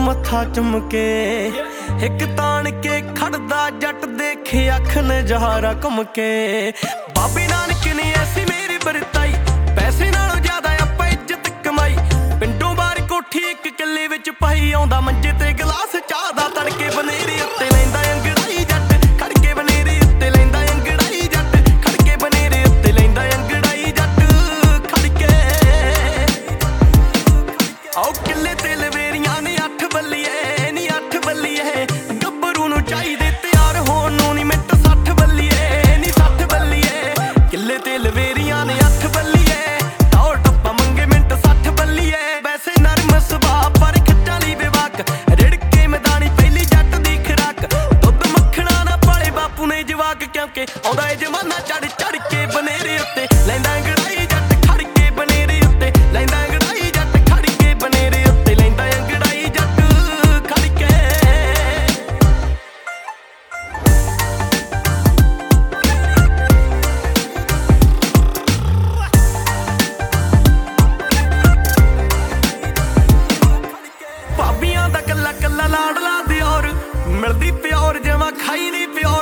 ਮੱਥਾ ਚੁੰਮਕੇ ਇੱਕ ਤਾਣ ਕੇ ਖੜਦਾ ਜੱਟ ਦੇਖੇ ਅੱਖ ਨਜ਼ਾਰਾ ਘੁੰਮ ਕੇ। ਬਾਬੇ ਨਾਨਕ ਨੇ ਐਸੀ ਮੇਰੀ ਵਰਤਾਈ, ਪੈਸੇ ਨਾਲੋਂ ਜ਼ਿਆਦਾ ਆਪਾਂ ਇੱਜ਼ਤ ਕਮਾਈ। ਪਿੰਡੋਂ ਬਾਹਰ ਕੋਠੀ ਇੱਕ ਕਿੱਲੇ ਵਿੱਚ ਪਾਈ, ਆਉਂਦਾ ਮੰਜੇ ਤੇ ਗਲਾਸ ਚਾਹ ਦਾ ਤੜਕੇ ਬਨੇਰੇ ਉੱਤੇ ਲੈਂਦਾ ਅੰਗੜਾਈ ਜੱਟ ਖੜਕੇ ਬਨੇਰੇ ਉੱਤੇ ਲੈਂਦਾ ਅੰਗੜਾਈ ਜੱਟ ਖੜਕੇ ਬਨੇਰੇ ਉੱਤੇ ਲੈਂਦਾ ਅੰਗੜਾਈ ਜੱਟ ਖੜਕੇ। ਆਓ ਕਿੱਲੇ ਤੇ ਲਵੇਰੀਆਂ ਨੇ 8 ਬੱਲੀਏ ਨੀ 8 ਬੱਲੀਏ, ਗੱਭਰੂ ਨੂੰ ਚਾਹੀਦੇ ਤਿਆਰ ਹੋਣ ਨੂੰ ਨੀ ਮਿੰਟ 60 ਬੱਲੀਏ ਨੀ 60 ਬੱਲੀਏ। ਕਿੱਲੇ ਤੇ ਲਵੇਰੀਆਂ ਨੇ 8 ਬੱਲੀਏ, ਟੌਰ ਟੱਪਾ ਮੰਗੇ ਮਿੰਟ 60 ਬੱਲੀਏ। ਵੈਸੇ ਨਰਮ ਸੁਭਾਅ ਪਰ ਖੱਟਾਂ ਲਈ ਬੇਵਾਕ, ਰਿੜਕੇ ਮੈਦਾਨੀ ਪਹਿਲੀ ਜੱਟ ਦੀ ਖੁਰਾਕ। ਦੁੱਧ ਮੱਖਣਾ ਨਾ ਪਾਲੇ ਬਾਪੂ ਨੇ ਜਵਾਕ, ਕਿਉਂਕਿ ਆਉਂਦਾ ਏ ਜ਼ਮਾਨਾ ਚੜ ਚੜ ਕੇ ਬਨੇਰੇ ਉੱਤੇ ਲੈਂਦਾ ਅੰਗੜਾਈ ਜੱਟ ਖੜਕੇ ਬਨੇਰੇ ਉੱਤੇ ਲੈਂਦਾ ਅੰਗੜਾਈ ਜੱਟ ਖੜਕੇ ਬਨੇਰੇ ਉੱਤੇ ਲੈਂਦਾ ਅੰਗੜਾਈ ਜੱਟ ਖੜਕੇ। ਭਾਬੀਆਂ ਦਾ ਕੱਲਾ ਕੱਲਾ ਲਾਡਲਾ ਦਿਓਰ, ਮਿਲਦੀ ਪਿਓਰ ਜਮਾਂ ਖਾਈ ਦੀ ਪਿਓਰ।